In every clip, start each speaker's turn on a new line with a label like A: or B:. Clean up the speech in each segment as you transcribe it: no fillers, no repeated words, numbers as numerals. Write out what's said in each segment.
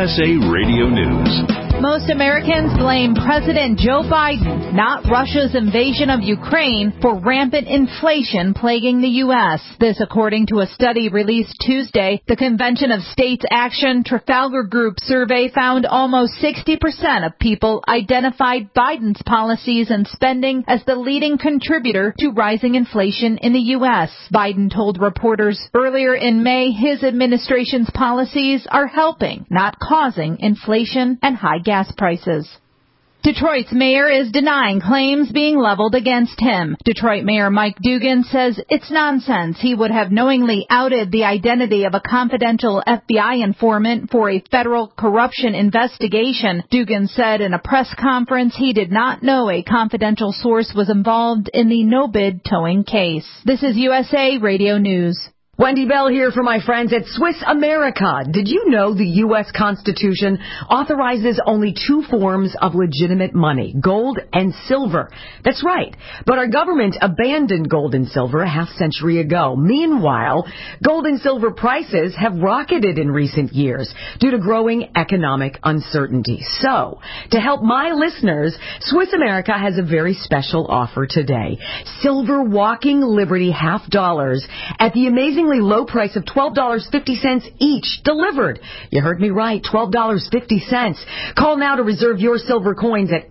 A: USA Radio News.
B: Most Americans blame President Joe Biden, not Russia's invasion of Ukraine, for rampant inflation plaguing the U.S. This according to a study released Tuesday. The Convention of States Action Trafalgar Group survey found almost 60% of people identified Biden's policies and spending as the leading contributor to rising inflation in the U.S. Biden told reporters earlier in May his administration's policies are helping, not causing, inflation and high gas prices. Detroit's mayor is denying claims being leveled against him. Detroit Mayor Mike Dugan says it's nonsense. He would have knowingly outed the identity of a confidential FBI informant for a federal corruption investigation. Dugan said in a press conference he did not know a confidential source was involved in the no-bid towing case. This is USA Radio News.
C: Wendy Bell here for my friends at Swiss America. Did you know the U.S. Constitution authorizes only two forms of legitimate money, gold and silver? That's right. But our government abandoned gold and silver a half-century ago. Meanwhile, gold and silver prices have rocketed in recent years due to growing economic uncertainty. So, to help my listeners, Swiss America has a very special offer today. Silver Walking Liberty $half at the amazing low price of $12.50 each, delivered. You heard me right, $12.50. Call now to reserve your silver coins at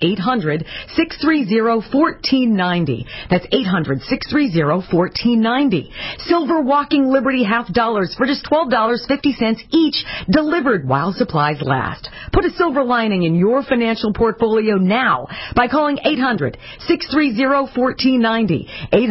C: 800-630-1490. That's 800-630-1490. Silver Walking Liberty $half for just $12.50 each, delivered while supplies last. Put a silver lining in your financial portfolio now by calling 800-630-1490.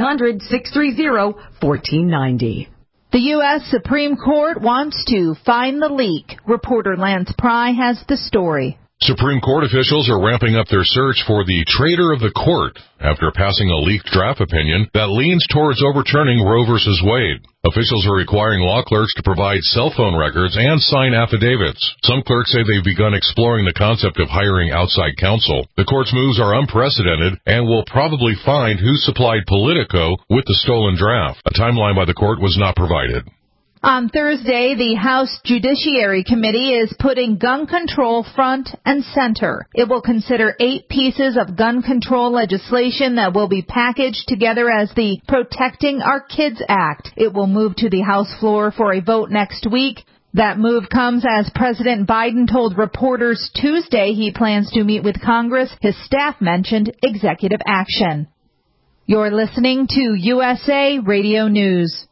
C: 800-630-1490.
B: The U.S. Supreme Court wants to find the leak. Reporter Lance Pry has the story.
D: Supreme Court officials are ramping up their search for the traitor of the court after passing a leaked draft opinion that leans towards overturning Roe v. Wade. Officials are requiring law clerks to provide cell phone records and sign affidavits. Some clerks say they've begun exploring the concept of hiring outside counsel. The court's moves are unprecedented and will probably find who supplied Politico with the stolen draft. A timeline by the court was not provided.
B: On Thursday, the House Judiciary Committee is putting gun control front and center. It will consider 8 pieces of gun control legislation that will be packaged together as the Protecting Our Kids Act. It will move to the House floor for a vote next week. That move comes as President Biden told reporters Tuesday he plans to meet with Congress. His staff mentioned executive action. You're listening to USA Radio News.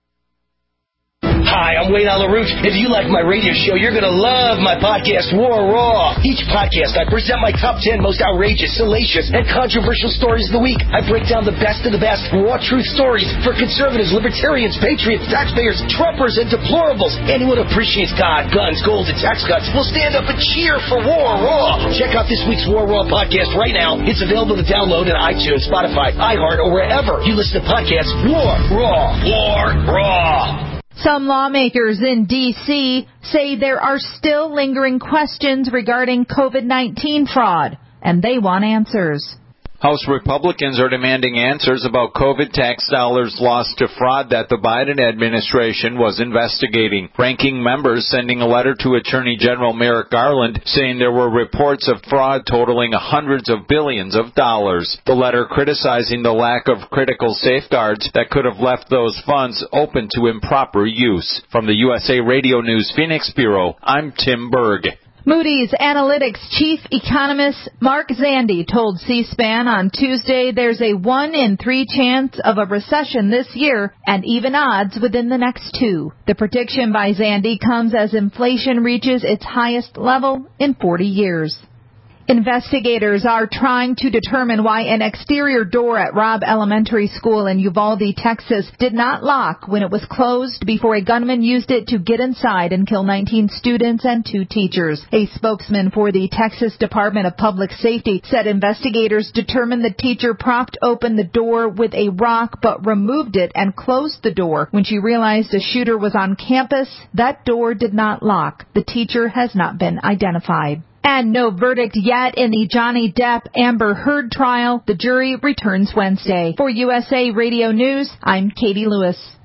E: Hi, I'm Wayne LaRouche. If you like my radio show, you're going to love my podcast, War Raw. Each podcast, I present my top 10 most outrageous, salacious, and controversial stories of the week. I break down the best of the best raw truth stories for conservatives, libertarians, patriots, taxpayers, Trumpers, and deplorables. Anyone who appreciates God, guns, gold, and tax cuts will stand up and cheer for War Raw. Check out this week's War Raw podcast right now. It's available to download on iTunes, Spotify, iHeart, or wherever you listen to podcasts. War Raw. War Raw.
B: Some lawmakers in D.C. say there are still lingering questions regarding COVID-19 fraud, and they want answers.
F: House Republicans are demanding answers about COVID tax dollars lost to fraud that the Biden administration was investigating. Ranking members sending a letter to Attorney General Merrick Garland saying there were reports of fraud totaling hundreds of billions of dollars. The letter criticizing the lack of critical safeguards that could have left those funds open to improper use. From the USA Radio News Phoenix Bureau, I'm Tim Berg.
B: Moody's Analytics chief economist Mark Zandi told C-SPAN on Tuesday there's a 1 in 3 chance of a recession this year and even odds within the next 2. The prediction by Zandi comes as inflation reaches its highest level in 40 years. Investigators are trying to determine why an exterior door at Robb Elementary School in Uvalde, Texas, did not lock when it was closed before a gunman used it to get inside and kill 19 students and 2 teachers. A spokesman for the Texas Department of Public Safety said investigators determined the teacher propped open the door with a rock but removed it and closed the door. When she realized a shooter was on campus, that door did not lock. The teacher has not been identified. And no verdict yet in the Johnny Depp Amber Heard trial. The jury returns Wednesday. For USA Radio News, I'm Katie Lewis.